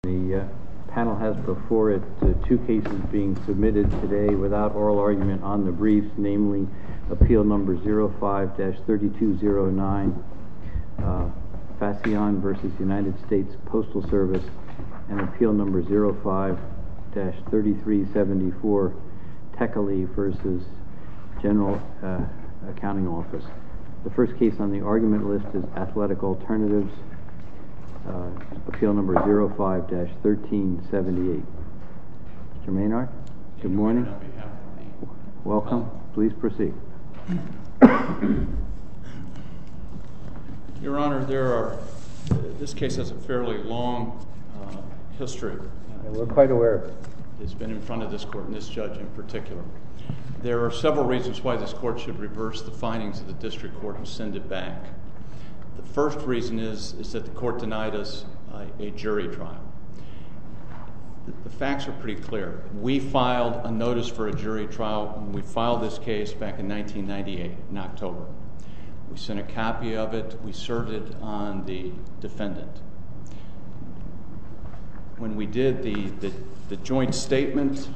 The panel has before it two cases being submitted today without oral argument on the briefs, namely Appeal Number 05-3209, Fascion v. United States Postal Service, and Appeal Number 05-3374, Tekeli v. General Accounting Office. The first case on the argument list is Athletic Alternatives, Appeal Number 05-1378. Mr. Maynard, good morning. Welcome. Please proceed. Your Honor, this case has a fairly long history. We're quite aware of it. It's been in front of this court and this judge in particular. There are several reasons why this court should reverse the findings of the district court and send it back. The first reason is that the court denied us a jury trial. The facts are pretty clear. We filed a notice for a jury trial when we filed this case back in 1998 in October. We sent a copy of it. We served it on the defendant. When we did the joint statement,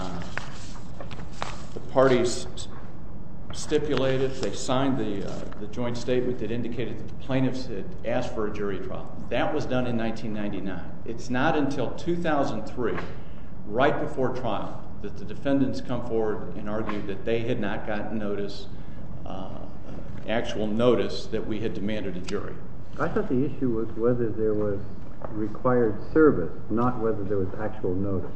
the parties stipulated, they signed the joint statement that indicated that the plaintiffs had asked for a jury trial. That was done in 1999. It's not until 2003, right before trial, that the defendants come forward and argue that they had not gotten notice, actual notice, that we had demanded a jury. I thought the issue was whether there was required service, not whether there was actual notice.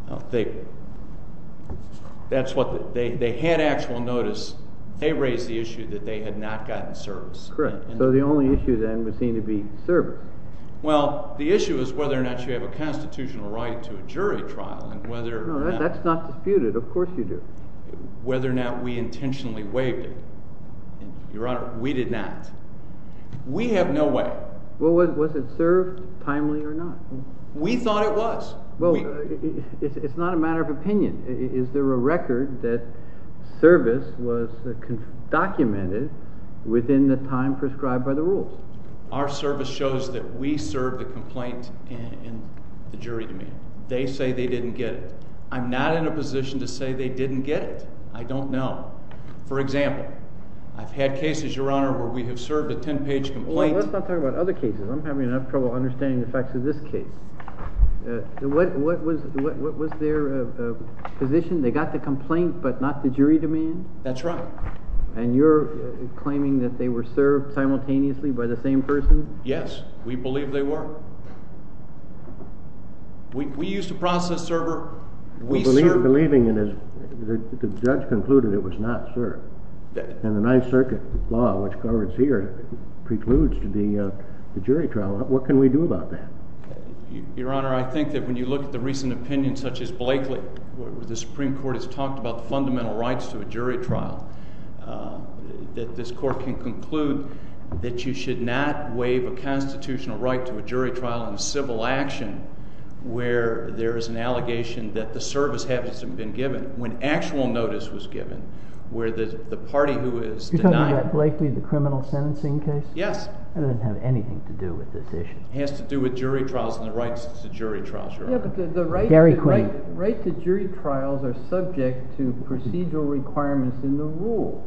They had actual notice. They raised the issue that they had not gotten service. Correct. So the only issue then would seem to be service. Well, the issue is whether or not you have a constitutional right to a jury trial, and whether No, that's not disputed. Of course you do. Whether or not we intentionally waived it. And, Your Honor, we did not. We have no way. Well, was it served timely or not? We thought it was. Well, it's not a matter of opinion. Is there a record that service was documented within the time prescribed by the rules? Our service shows that we served the complaint in the jury demand. They say they didn't get it. I'm not in a position to say they didn't get it. I don't know. For example, I've had cases, Your Honor, where we have served a 10-page complaint. Well, let's not talk about other cases. I'm having enough trouble understanding the facts of this case. What was their position? They got the complaint, but not the jury demand? That's right. And you're claiming that they were served simultaneously by the same person? Yes, we believe they were. We used a process server. Believing it is, the judge concluded it was not served. And the Ninth Circuit law, which covers here, precludes the jury trial. What can we do about that? Your Honor, I think that when you look at the recent opinions such as Blakely, where the Supreme Court has talked about the fundamental rights to a jury trial, that this court can conclude that you should not waive a constitutional right to a jury trial in a civil action where there is an allegation that the service hasn't been given, when actual notice was given, where the party who is denying... You're talking about Blakely, the criminal sentencing case? Yes. That doesn't have anything to do with this issue. It has to do with jury trials and the rights to jury trials, Your Honor. Yeah, but the right to jury trials are subject to procedural requirements in the rule.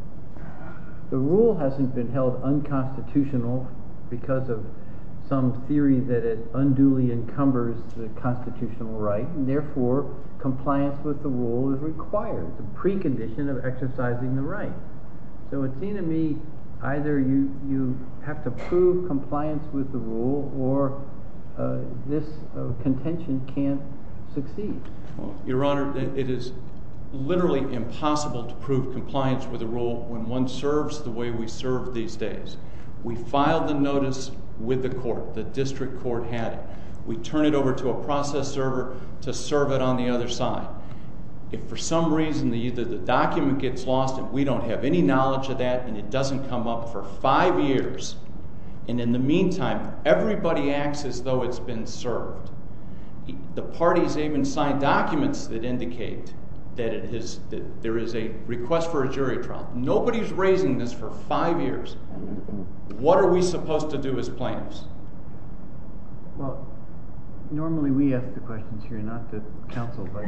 The rule hasn't been held unconstitutional because of some theory that it unduly encumbers the constitutional right, and therefore compliance with the rule is required. It's a precondition of exercising the right. So it seemed to me either you have to prove compliance with the rule or this contention can't succeed. Well, Your Honor, it is literally impossible to prove compliance with the rule when one serves the way we serve these days. We filed the notice with the court. The district court had it. We turn it over to a process server to serve it on the other side. If for some reason either the document gets lost and we don't have any knowledge of that and it doesn't come up for 5 years, and in the meantime everybody acts as though it's been served, the parties even sign documents that indicate that there is a request for a jury trial. Nobody's raising this for 5 years. What are we supposed to do as plaintiffs? Well, Normally we ask the questions here, not the counsel, but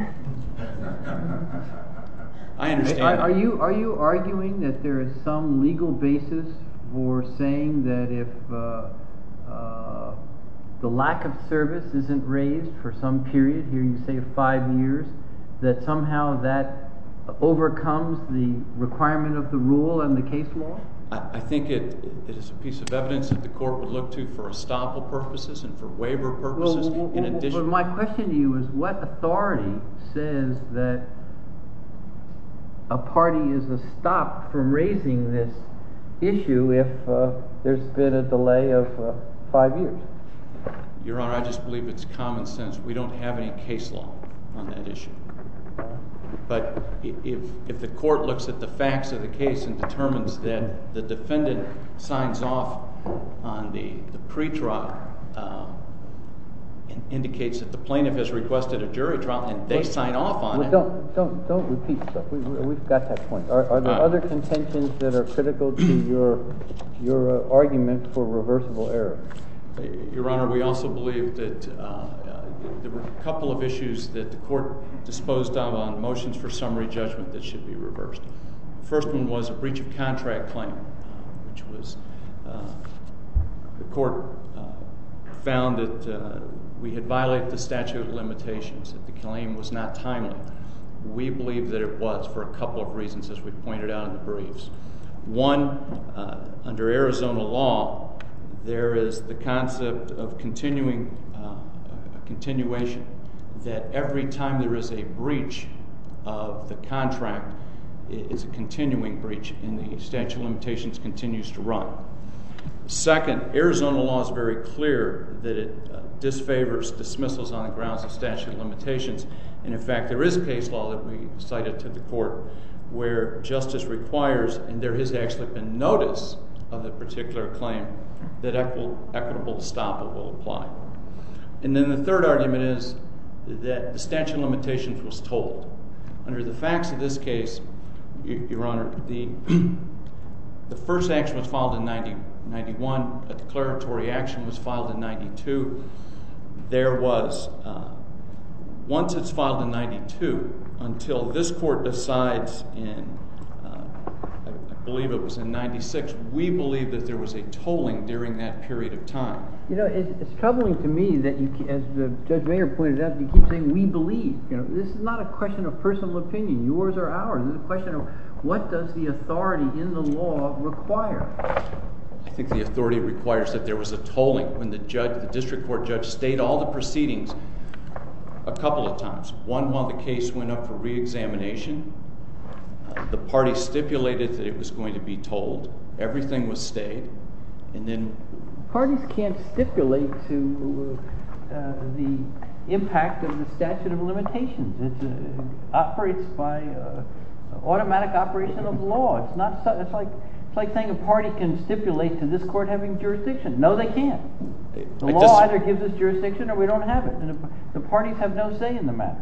I understand. Are you arguing that there is some legal basis for saying that if the lack of service isn't raised for some period, here you say 5 years, that somehow that overcomes the requirement of the rule and the case law? I think it is a piece of evidence that the court would look to for estoppel purposes and for waiver purposes. In addition, but my question to you is, what authority says that a party is stopped from raising this issue if there's been a delay of 5 years? Your Honor, I just believe it's common sense. We don't have any case law on that issue. But if the court looks at the facts of the case and determines that the defendant signs off on the pretrial and indicates that the plaintiff has requested a jury trial and they sign off on it. Don't repeat stuff. We've got that point. Are there other contentions that are critical to your argument for reversible error? Your Honor, we also believe that there were a couple of issues that the court disposed of on motions for summary judgment that should be reversed. The first one was a breach of contract claim, which was the court found that we had violated the statute of limitations, that the claim was not timely. We believe that it was for a couple of reasons, as we pointed out in the briefs. One, under Arizona law, there is the concept of continuation, that every time there is a breach of the contract, it's a continuing breach and the statute of limitations continues to run. Second, Arizona law is very clear that it disfavors dismissals on the grounds of statute of limitations. And in fact, there is a case law that we cited to the court where justice requires, and there has actually been notice of the particular claim, that equitable estoppel will apply. And then the third argument is that the statute of limitations was told. Under the facts of this case, Your Honor, the first action was filed in 1991. A declaratory action was filed in 92. There was, once it's filed in 92, until this court decides in, I believe it was in 96, we believe that there was a tolling during that period of time. You know, it's troubling to me that you, as Judge Mayer pointed out, you keep saying we believe. You know, this is not a question of personal opinion, yours or ours. It's a question of what does the authority in the law require? I think the authority requires that there was a tolling when the district court judge stayed all the proceedings a couple of times. One, while the case went up for re-examination. The party stipulated that it was going to be tolled. Everything was stayed. And then parties can't stipulate to the impact of the statute of limitations. It operates by automatic operation of law. It's not. It's like saying a party can stipulate to this court having jurisdiction. No, they can't. The law either gives us jurisdiction or we don't have it. And the parties have no say in the matter.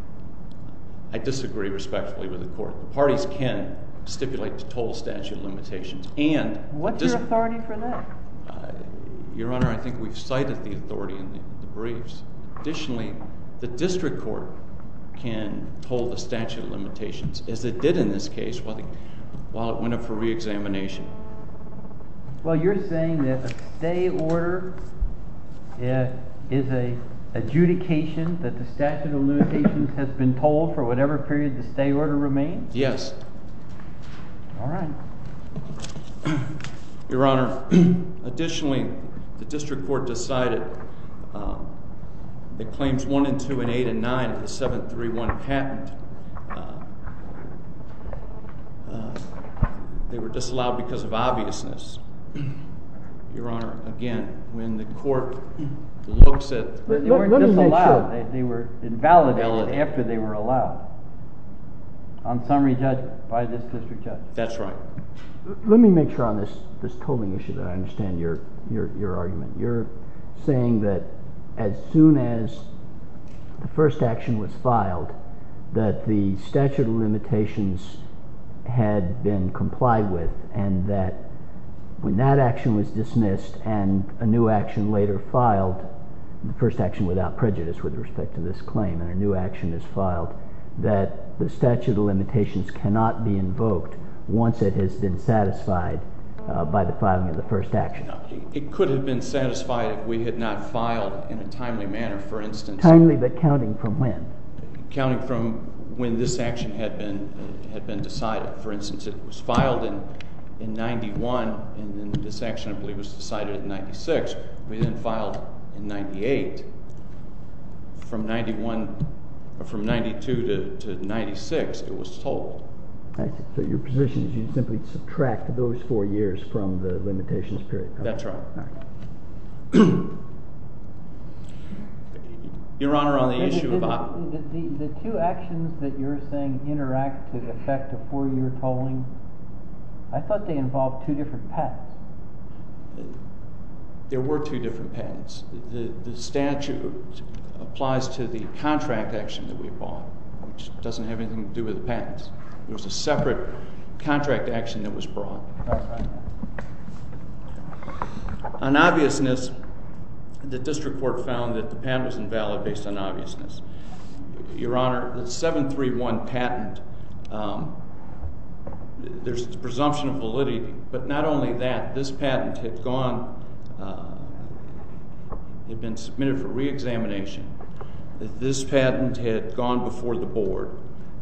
I disagree respectfully with the court. The parties can stipulate to toll statute of limitations. And what's your authority for that? Your Honor, I think we've cited the authority in the briefs. Additionally, the district court can toll the statute of limitations, as it did in this case while it went up for re-examination. Well, you're saying that a stay order is a adjudication that the statute of limitations has been tolled for whatever period the stay order remains? Yes. All right. Your Honor, additionally, the district court decided that claims 1 and 2 and 8 and 9 of the 731 patent, they were disallowed because of obviousness. Your Honor, again, when the court looks at... But they weren't disallowed. They were invalidated after they were allowed on summary judgment by this district judge. That's right. Let me make sure on this tolling issue that I understand your argument. You're saying that as soon as the first action was filed, that the statute of limitations had been complied with, and that when that action was dismissed and a new action later filed, the first action without prejudice with respect to this claim, and a new action is filed, that the statute of limitations cannot be invoked once it has been satisfied by the filing of the first action. No, it could have been satisfied if we had not filed in a timely manner, for instance. Timely, but counting from when? Counting from when this action had been decided. For instance, it was filed in 91, and then this action, I believe, was decided in 96. We then filed in 98. From 92 to 96, it was told. I see. So your position is you simply subtract those 4 years from the limitations period. Okay. That's right. All right. Your Honor, on the issue of the two actions that you're saying interact to effect a 4-year tolling, I thought they involved two different patents. There were two different patents. The statute applies to the contract action that we brought, which doesn't have anything to do with the patents. There was a separate contract action that was brought. Right. On obviousness, the district court found that the patent was invalid based on obviousness. Your Honor, the 731 patent, there's the presumption of validity, but not only that, this patent had been submitted for re-examination. This patent had gone before the board.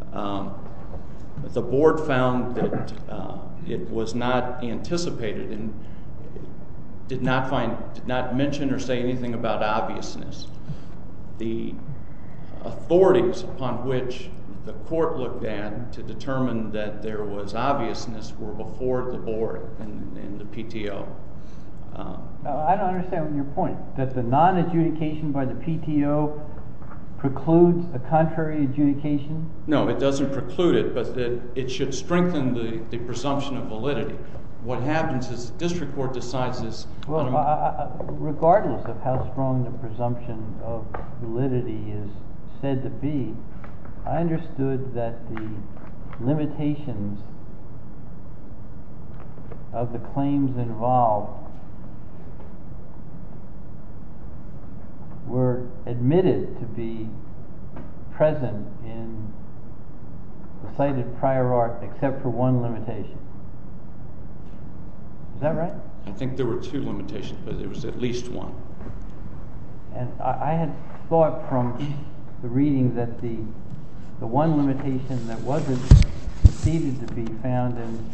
The board found that it was not anticipated and did not mention or say anything about obviousness. The authorities upon which the court looked at to determine that there was obviousness were before the board and the PTO. I don't understand your point, that the non-adjudication by the PTO precludes a contrary adjudication? No, it doesn't preclude it, but that it should strengthen the presumption of validity. What happens is the district court decides this. Well, regardless of how strong the presumption of validity is said to be, I understood that the limitations of the claims involved were admitted to be present in the cited prior art except for one limitation. Is that right? I think there were two limitations, but there was at least one. And I had thought from the reading that the one limitation that wasn't conceded to be found in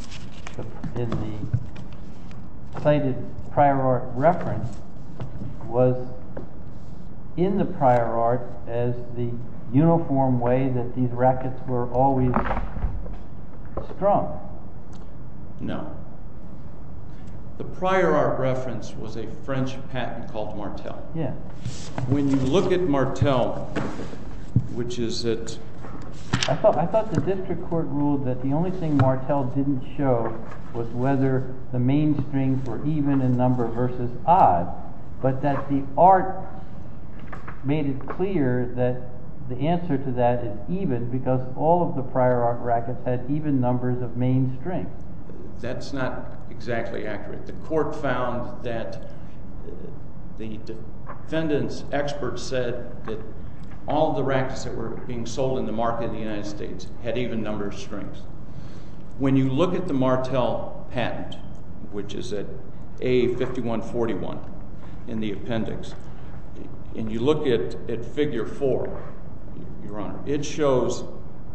the cited prior art reference was in the prior art as the uniform way that these rackets were always strung. No. The prior art reference was a French patent called Martel. Yeah. When you look at Martel, which is at... I thought the district court ruled that the only thing Martel didn't show was whether the main strings were even in number versus odd, but that the art made it clear that the answer to that is even because all of the prior art rackets had even numbers of main strings. That's not exactly accurate. The court found that the defendant's experts said that all of the rackets that were being sold in the market in the United States had even number of strings. When you look at the Martel patent, which is at A5141 in the appendix, and you look at figure 4, Your Honor, it shows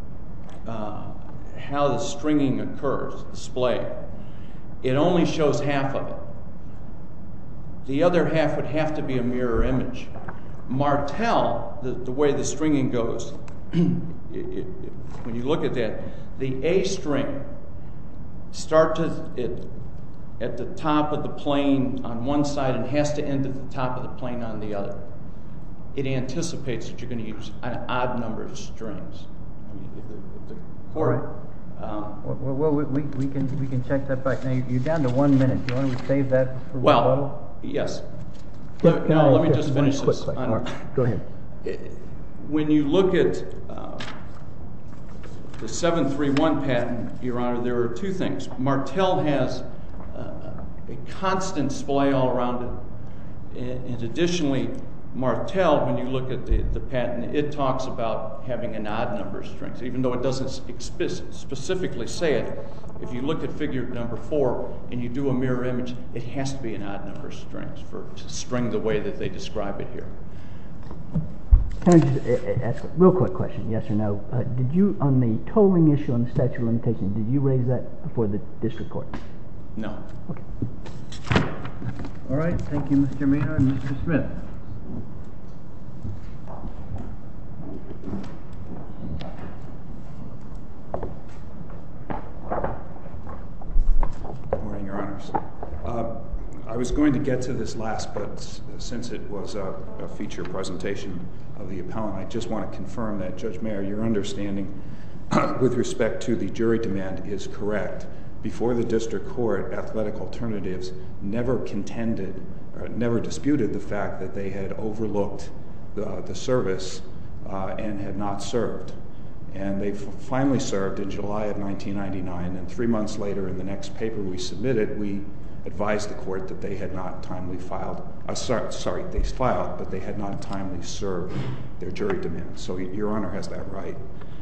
how the stringing occurs, display. It only shows half of it. The other half would have to be a mirror image. Martel, the way the stringing goes, when you look at that, the A string starts at the top of the plane on one side and has to end at the top of the plane on the other. It anticipates that you're going to use an odd number of strings. The court... Well, we can check that back. Now, you're down to 1 minute. Do you want to save that for rebuttal? Yes. Let me just finish this. Go ahead. When you look at the 731 patent, Your Honor, there are two things. Martel has a constant display all around it, and additionally, Martel, when you look at the patent, it talks about having an odd number of strings, even though it doesn't specifically say it. If you look at figure number 4 and you do a mirror image, it has to be an odd number of strings to string the way that they describe it here. Can I just ask a real quick question, yes or no? Did you, on the tolling issue on the statute of limitations, did you raise that before the district court? No. Okay. All right, thank you, Mr. Maynard. Mr. Smith. Good morning, Your Honors. I was going to get to this last, but since it was a feature presentation of the appellant, I just want to confirm that, Judge Mayer, your understanding with respect to the jury demand is correct. Before the district court, Athletic Alternatives never contended, or never disputed the fact that they had overlooked the service and had not served. And they finally served in July of 1999, and 3 months later in the next paper we submitted, we advised the court that they had not timely filed, they filed, but they had not timely served their jury demand. So Your Honor has that right.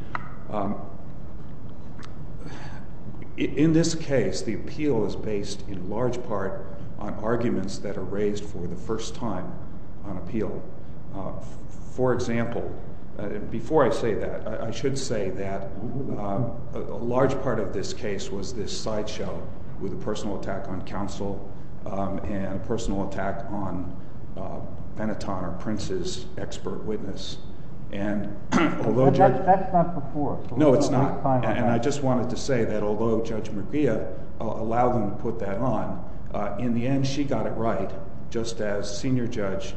In this case, the appeal is based in large part on arguments that are raised for the first time on appeal. For example, before I say that, I should say that a large part of this case was this sideshow with a personal attack on counsel and a personal attack on Benetton or Prince's expert witness. And although that's not before us. So no, it's not. And I just wanted to say that although Judge Murguia allowed them to put that on, in the end she got it right, just as Senior Judge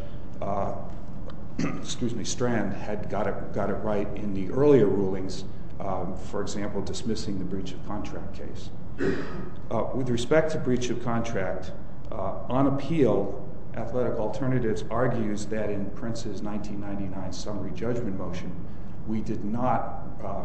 Strand had got it right in the earlier rulings, for example, dismissing the breach of contract case. With respect to breach of contract, on appeal, Athletic Alternatives argues that in Prince's 1999 summary judgment motion, we did not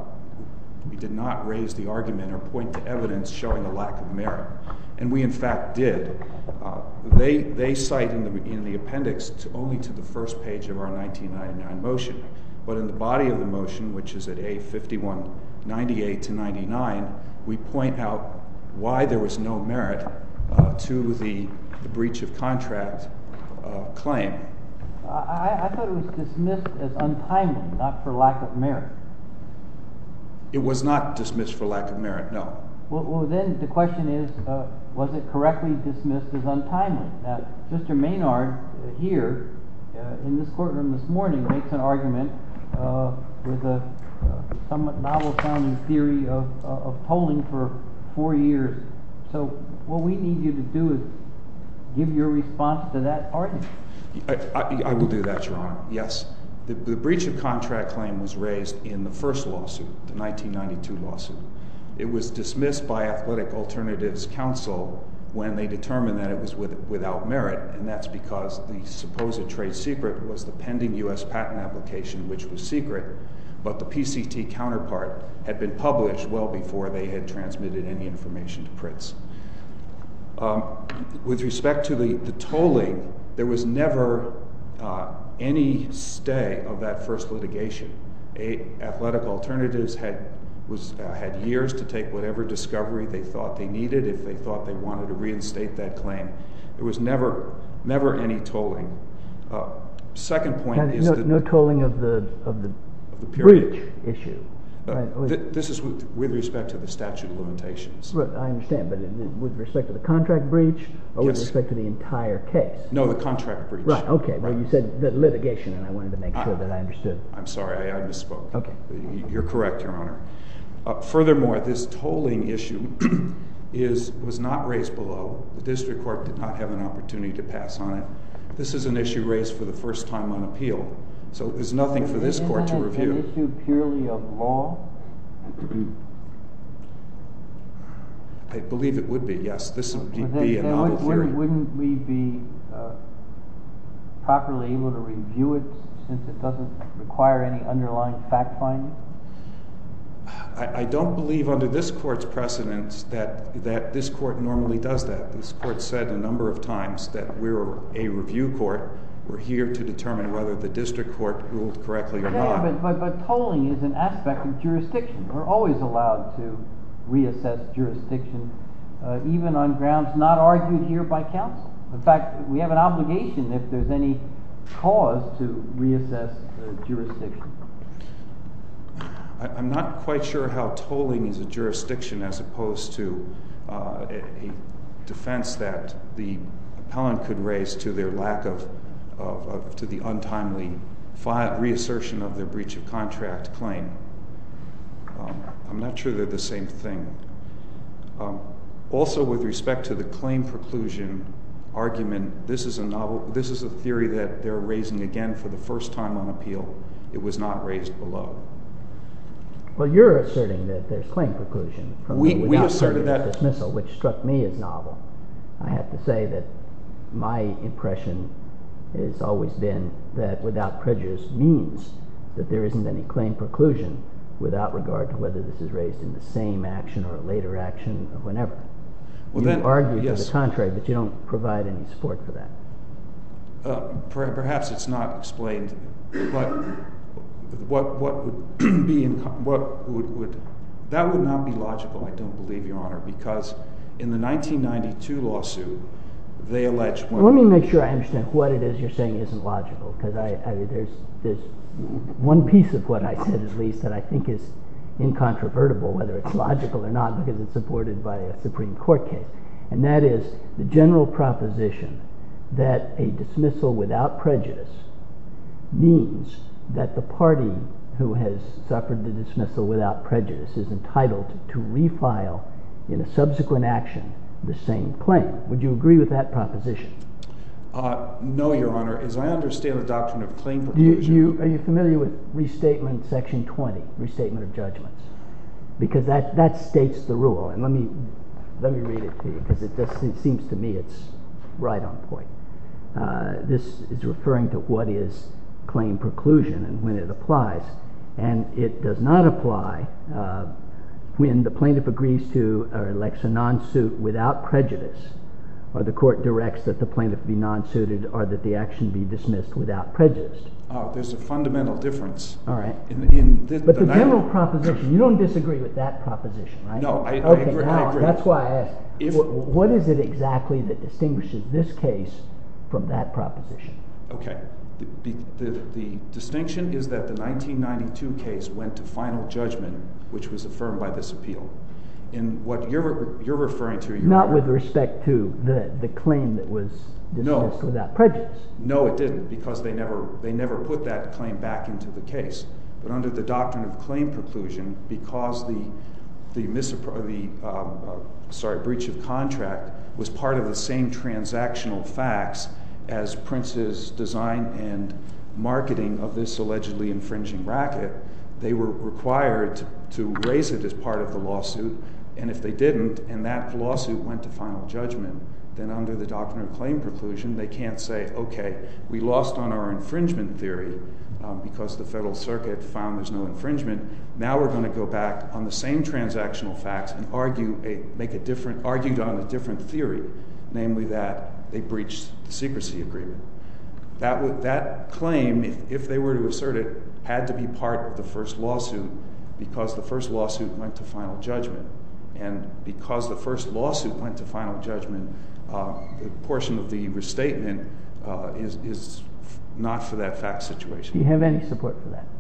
raise the argument or point to evidence showing a lack of merit, and we in fact did. They cite in the appendix only to the first page of our 1999 motion, but in the body of the motion, which is at A5198 to 99, we point out why there was no merit to the breach of contract claim. I thought it was dismissed as untimely, not for lack of merit. It was not dismissed for lack of merit, no. Well, then the question is, was it correctly dismissed as untimely? Now, Mr. Maynard here in this courtroom this morning makes an argument with a somewhat novel-sounding theory of tolling for 4 years. So what we need you to do is give your response to that argument. I will do that, Your Honor. Yes. The breach of contract claim was raised in the first lawsuit, the 1992 lawsuit. It was dismissed by Athletic Alternatives Counsel when they determined that it was without merit, and that's because the supposed trade secret was the pending U.S. patent application, which was secret, but the PCT counterpart had been published well before they had transmitted any information to Prince. With respect to the tolling, there was never any stay of that first litigation. Athletic Alternatives had years to take whatever discovery they thought they needed if they thought they wanted to reinstate that claim. There was never any tolling. Second point is no tolling of the breach issue. Right. This is with respect to the statute of limitations. Right, I understand, but with respect to the contract breach or with respect to the entire case? No, the contract breach. Right, okay. Well, you said the litigation, and I wanted to make sure that I understood. I'm sorry, I misspoke. Okay. You're correct, Your Honor. Furthermore, this tolling issue was not raised below. The district court did not have an opportunity to pass on it. This is an issue raised for the first time on appeal. So there's nothing for this court to review. Isn't it an issue purely of law? I believe it would be, yes. This would be a novel theory. Wouldn't we be properly able to review it since it doesn't require any underlying fact-finding? I don't believe under this court's precedence that this court normally does that. This court said a number of times that we're a review court We're here to determine whether the district court ruled correctly or not. But tolling is an aspect of jurisdiction. We're always allowed to reassess jurisdiction, even on grounds not argued here by counsel. In fact, we have an obligation if there's any cause to reassess jurisdiction. I'm not quite sure how tolling is a jurisdiction as opposed to a defense that the appellant could raise to their lack to the untimely reassertion of their breach of contract claim. I'm not sure they're the same thing. Also, with respect to the claim preclusion argument, this is a theory that they're raising again for the first time on appeal. It was not raised below. Well, you're asserting that there's claim preclusion from the without prejudice dismissal, which struck me as novel. I have to say that my impression has always been that without prejudice means that there isn't any claim preclusion without regard to whether this is raised in the same action or a later action or whenever. You argue to the contrary, but you don't provide any support for that. Perhaps it's not explained, but what would be that would not be logical, I don't believe, Your Honor, because in the 1992 lawsuit, they allege. Let me make sure I understand what it is you're saying isn't logical, because there's one piece of what I said at least that I think is incontrovertible, whether it's logical or not, because it's supported by a Supreme Court case, and that is the general proposition that a dismissal without prejudice means that the party who has suffered the dismissal without prejudice is entitled to refile in a subsequent action the same claim. Would you agree with that proposition? No, Your Honor. As I understand the doctrine of claim preclusion. Are you familiar with Restatement Section 20, Restatement of Judgments? Because that states the rule, and let me read it to you, because it seems to me it's right on point. This is referring to what is claim preclusion and when it applies, and it does not apply when the plaintiff agrees to or elects a non-suit without prejudice, or the court directs that the plaintiff be non-suited or that the action be dismissed without prejudice. There's a fundamental difference. All right. But the general proposition, you don't disagree with that proposition, right? No, I agree. That's why I asked. What is it exactly that distinguishes this case from that proposition? Okay. The distinction is that the 1992 case went to final judgment, which was affirmed by this appeal. In what you're referring to, Your Honor, not with respect to the claim that was dismissed without prejudice. No, it didn't, because they never put that claim back into the case. But under the doctrine of claim preclusion, because the breach of contract was part of the same transactional facts as Prince's design and marketing of this allegedly infringing racket, they were required to raise it as part of the lawsuit. And if they didn't, and that lawsuit went to final judgment, then under the doctrine of claim preclusion, they can't say, okay, we lost on our infringement theory because the Federal Circuit found there's no infringement. Now we're going to go back on the same transactional facts and argue on a different theory, namely that they breached the secrecy agreement. That claim, if they were to assert it, had to be part of the first lawsuit because the first lawsuit went to final judgment. And because the first lawsuit went to final judgment, the portion of the restatement is not for that fact situation. Do you have any support for that?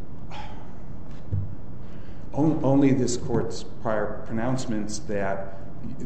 Only this Court's prior pronouncements that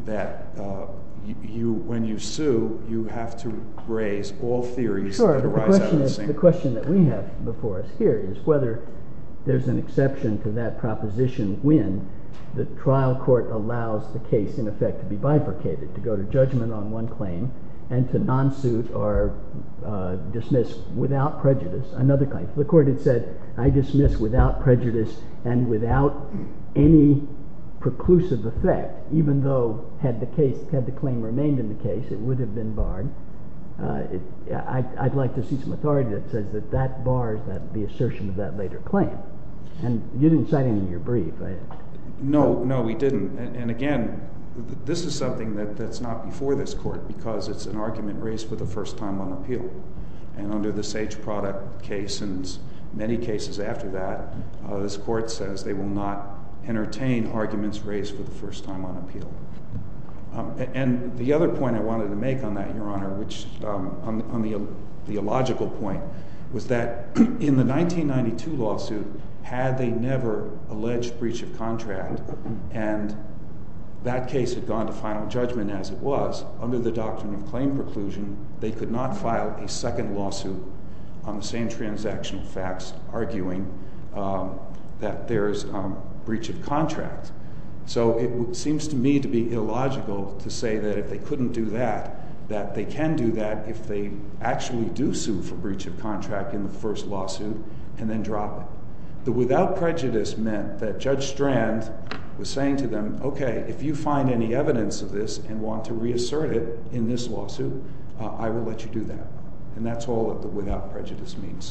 when you sue, you have to raise all theories that arise out of the same. The question that we have before us here is whether there's an exception to that proposition when the trial court allows the case, in effect, to be bifurcated, to go to judgment on one claim and to non-suit or dismiss without prejudice another claim. If the court had said, I dismiss without prejudice and without any preclusive effect, even though had the claim remained in the case, it would have been barred, I'd like to see some authority that says that bars the assertion of that later claim. And you didn't cite any in your brief. No, we didn't. And again, this is something that's not before this Court because it's an argument raised for the first time on appeal. And under the Sage product case and many cases after that, this court says they will not entertain arguments raised for the first time on appeal. And the other point I wanted to make on that, Your Honor, which on the illogical point, was that in the 1992 lawsuit, had they never alleged breach of contract and that case had gone to final judgment as it was, under the doctrine of claim preclusion, they could not file a second lawsuit on the same transactional facts arguing that there's breach of contract. So it seems to me to be illogical to say that if they couldn't do that, that they can do that if they actually do sue for breach of contract in the first lawsuit and then drop it. The without prejudice meant that Judge Strand was saying to them, okay, if you find any evidence of this and want to reassert it in this lawsuit, I will let you do that. And that's all that the without prejudice means.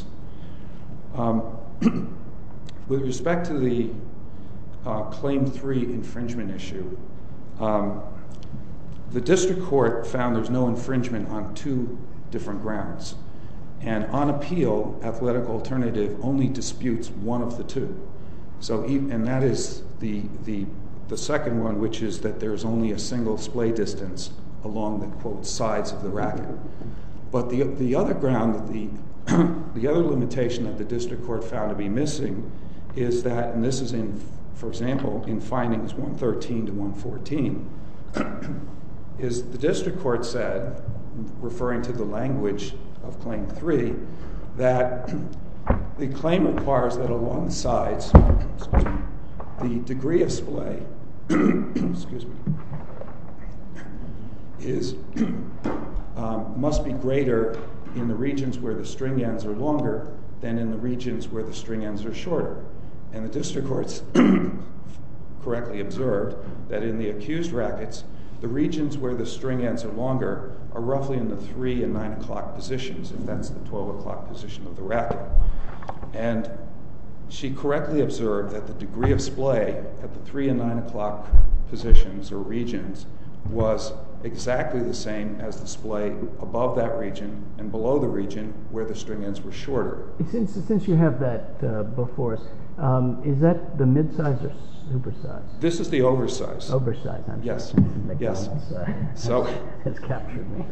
With respect to the Claim 3 infringement issue, the district court found there's no infringement on two different grounds. And on appeal, Athletic Alternative only disputes one of the two. And that is the second one, which is that there's only a single splay distance along the, quote, sides of the racket. But the other ground, the other limitation that the district court found to be missing is that, and this is in, for example, in findings 113 to 114, is the district court said, referring to the language of Claim 3, that the claim requires that along the sides, the degree of splay, must be greater in the regions where the string ends are longer than in the regions where the string ends are shorter. And the district courts correctly observed that in the accused rackets, the regions where the string ends are longer are roughly in the 3 and 9 o'clock positions, if that's the 12 o'clock position of the racket. And she correctly observed that the degree of splay at the 3 and 9 o'clock positions or regions was exactly the same as the splay above that region and below the region where the string ends were shorter. Since you have that before us, is that the mid-size or super-size? This is the oversize. Oversize, I'm yes. sorry. Yes. Has captured me.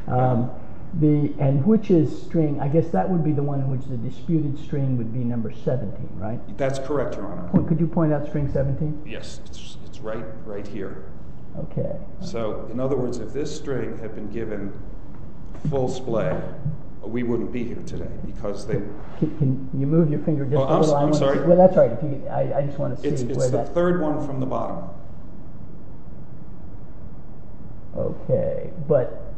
And which is string, I guess that would be the one in which the disputed string would be number 17, right? That's correct, Your Honor. Could you point out string 17? Yes, it's right here. Okay. So, in other words, if this string had been given full splay, we wouldn't be here today because they... Can you move your finger just a little? I'm sorry. Well, that's right. I just want to see it's the third one from the bottom. Okay, but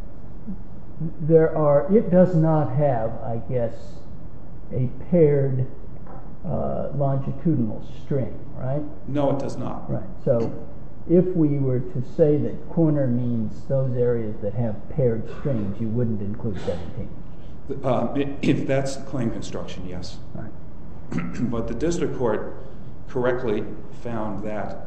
it does not have, I guess, a paired longitudinal string, right? No, it does not. Right. So if we were to say that corner means those areas that have paired strings, you wouldn't include 17. If that's the claim construction, yes. Right. But the district court correctly found that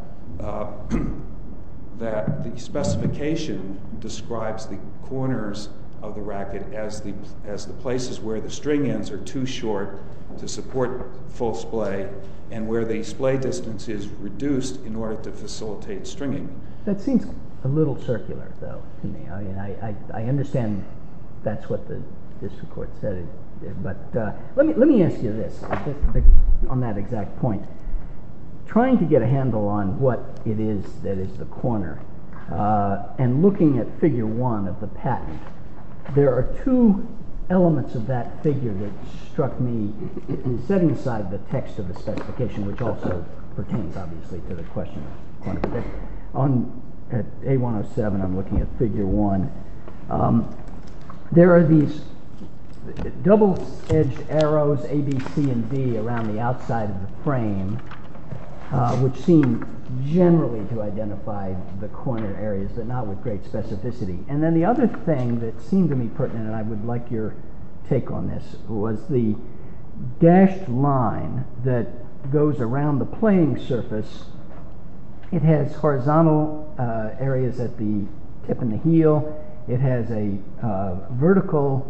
that the specification describes the corners of the racket as the places where the string ends are too short to support full splay and where the splay distance is reduced in order to facilitate stringing. That seems a little circular, though, to me. I mean, I understand that's what the district court said, but let me ask you this on that exact point. Trying to get a handle on what it is that is the corner, and looking at Figure 1 of the patent, there are two elements of that figure that struck me, setting aside the text of the specification, which also pertains, obviously, to the question of quantum. At A107, I'm looking at Figure 1. There are these double-edged arrows, A, B, C, and D, around the outside of the frame, which seem generally to identify the corner areas, but not with great specificity. And then the other thing that seemed to me pertinent, and I would like your take on this, was the dashed line that goes around the playing surface. It has horizontal areas at the tip and the heel. It has a vertical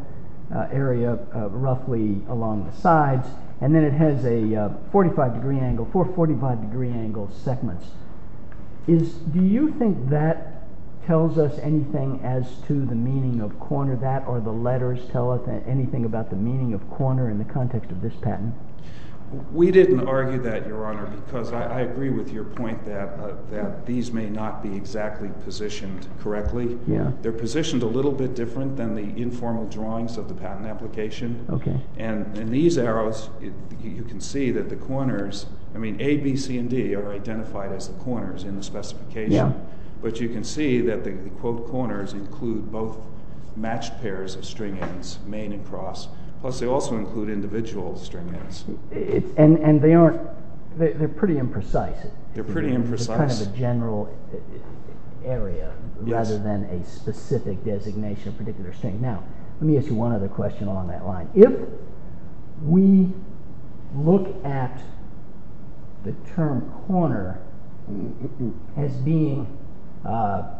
area roughly along the sides, and then it has a 45-degree angle, 4 45-degree angle segments. Do you think that tells us anything as to the meaning of corner, that or the letters tell us anything about the meaning of corner in the context of this patent? We didn't argue that, Your Honor, because I agree with your point that these may not be exactly positioned correctly. Yeah. They're positioned a little bit different than the informal drawings of the patent application. Okay. And in these arrows, you can see that the corners, I mean, A, B, C, and D are identified as the corners in the specification. Yeah. But you can see that the quote corners include both matched pairs of string ends, main and cross. Plus, they also include individual string ends. And they aren't. They're pretty imprecise. They're pretty imprecise. It's kind of a general area rather than a specific designation of particular string. Now, let me ask you one other question along that line. If we look at the term corner as being a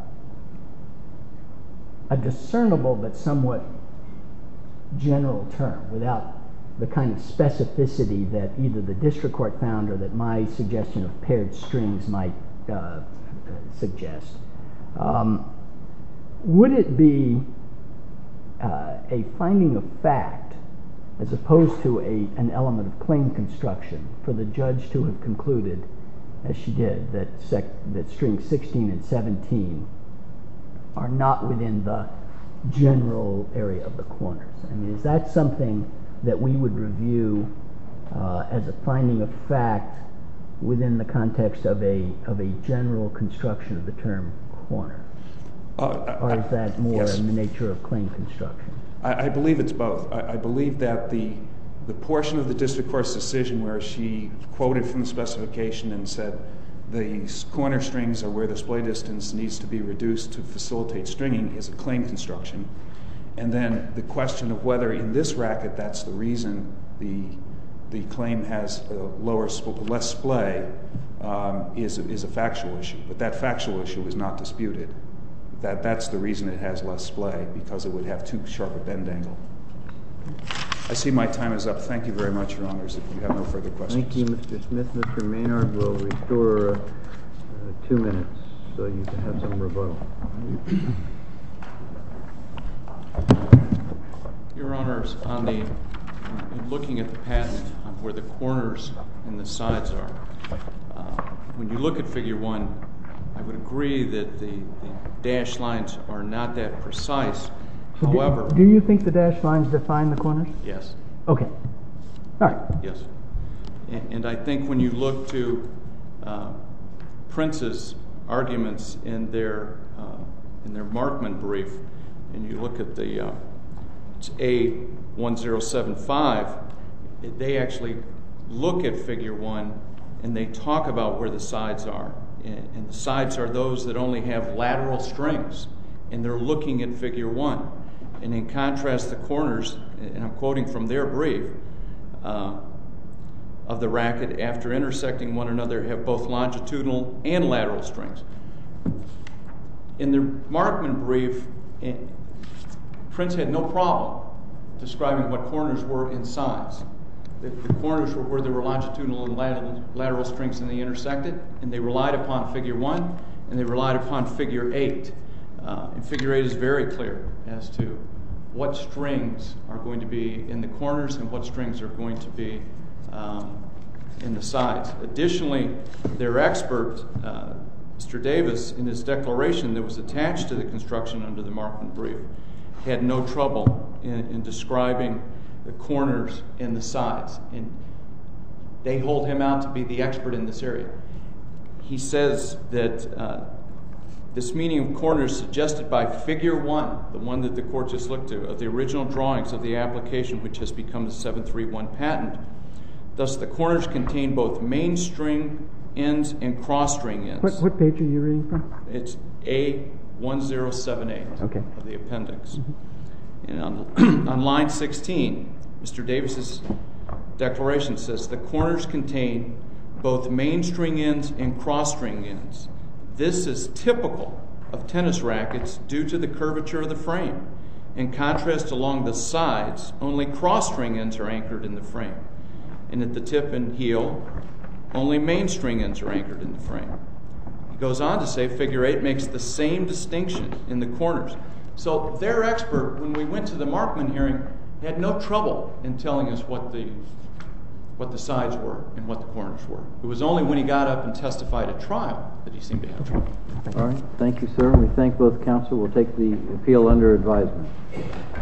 discernible but somewhat general term without the kind of specificity that either the district court found or that my suggestion of paired strings might suggest, would it be a finding of fact as opposed to an element of claim construction for the judge to have concluded, as she did, that strings 16 and 17 are not within the general area of the corners? I mean, is that something that we would review as a finding of fact within the context of a general construction of the term corner? Or is that more in the nature of claim construction? I believe it's both. I believe that the portion of the district court's decision where she quoted from the specification and said the corner strings are where the splay distance needs to be reduced to facilitate stringing is a claim construction. And then the question of whether in this racket that's the reason the claim has less splay is a factual issue. But that factual issue is not disputed. That's the reason it has less splay, because it would have too sharp a bend angle. I see my time is up. Thank you very much, Your Honors, if you have no further questions. Thank you, Mr. Smith. Mr. Maynard will restore 2 minutes so you can have some rebuttal. Your Honors, in looking at the patent on where the corners and the sides are, when you look at Figure 1, I would agree that the dashed lines are not that precise. However, do you think the dashed lines define the corners? Yes. Okay. All right. Yes. And I think when you look to Prince's arguments in their Markman brief, and you look at the it's A1075, they actually look at Figure 1 and they talk about where the sides are. And the sides are those that only have lateral strings, and they're looking at Figure 1. And in contrast, the corners, and I'm quoting from their brief, of the racket after intersecting one another have both longitudinal and lateral strings. In the Markman brief, Prince had no problem describing what corners were in sides. The corners were where there were longitudinal and lateral strings and they intersected, and they relied upon Figure 1, and they relied upon Figure 8. And Figure 8 is very clear as to what strings are going to be in the corners and what strings are going to be in the sides. Additionally, their expert, Mr. Davis, in his declaration that was attached to the construction under the Markman brief, had no trouble in describing the corners and the sides. And they hold him out to be the expert in this area. He says that this meaning of corners suggested by Figure 1, the one that the court just looked to, of the original drawings of the application, which has become the 731 patent. Thus, the corners contain both main string ends and cross string ends. What page are you reading from? It's A1078 of the appendix. Mm-hmm. And on line 16, Mr. Davis's declaration says, the corners contain both main string ends and cross string ends. This is typical of tennis rackets due to the curvature of the frame. In contrast, along the sides, only cross string ends are anchored in the frame. And at the tip and heel, only main string ends are anchored in the frame. He goes on to say figure 8 makes the same distinction in the corners. So their expert, when we went to the Markman hearing, had no trouble in telling us what the sides were and what the corners were. It was only when he got up and testified at trial that he seemed to have trouble. All right. Thank you, sir. We thank both counsel. We'll take the appeal under advisement.